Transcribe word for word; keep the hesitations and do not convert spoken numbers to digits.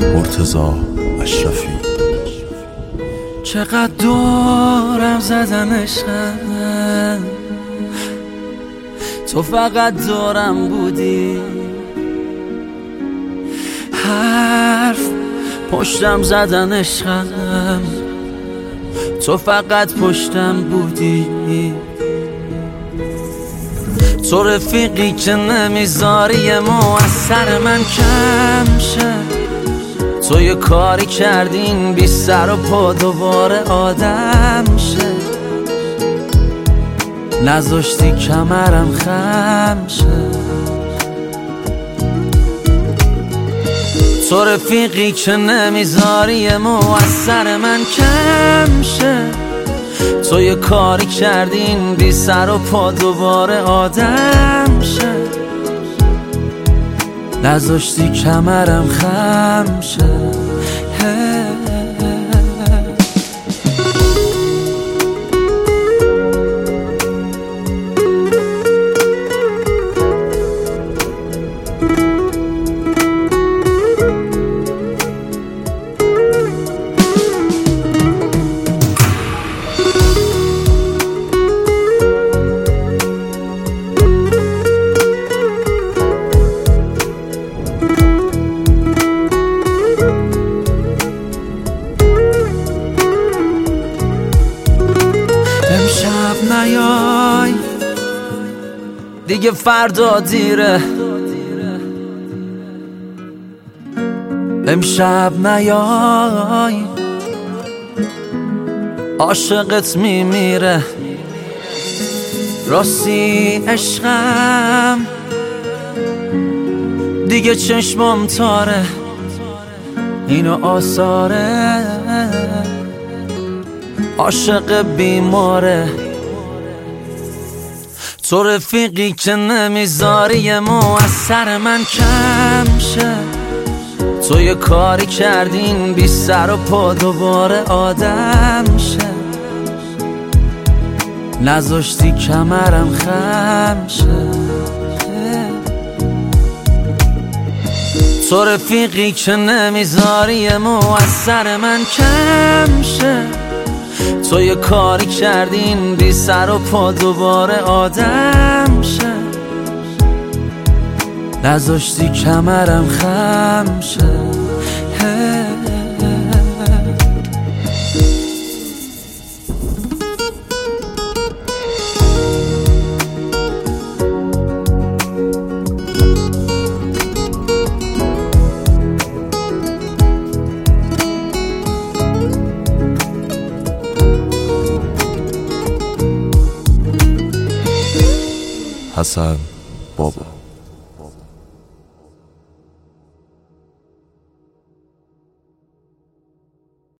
مرتضی اشرفی. چقدر دورم زدن عشقم، تو فقط دورم بودی. حرف پشتم زدن عشقم، تو فقط پشتم بودی. تو رفیقی که نمیذاری مو از سر من کم شه. تو یه کاری کردین بی سر و پا دوباره آدم شه. نذاشتی کمرم خم شه. تو رفیقی که نمیذاری مو از سر من کم شه. تو یه کاری کردین بی سر و پا دوباره آدم شه. نذاشتی کمرم خم شه. امشب نیای دیگه فردا دیره. امشب نیای عاشقت میمیره. راستی عشقم دیگه چشمم تاره. اینو آثاره عاشق بیماره. تو رفیقی که نمیذاری مو از سر من کم شه. تو یه کاری کردین بی سر و پا دوباره آدم شه. نذاشتی کمرم خم شه. تو رفیقی که نمیذاری مو از سر من کم شه. تو یه کاری کردین بی سر و پا دوباره آدم شه. نذاشتی کمرم خم شه. حسن بابا.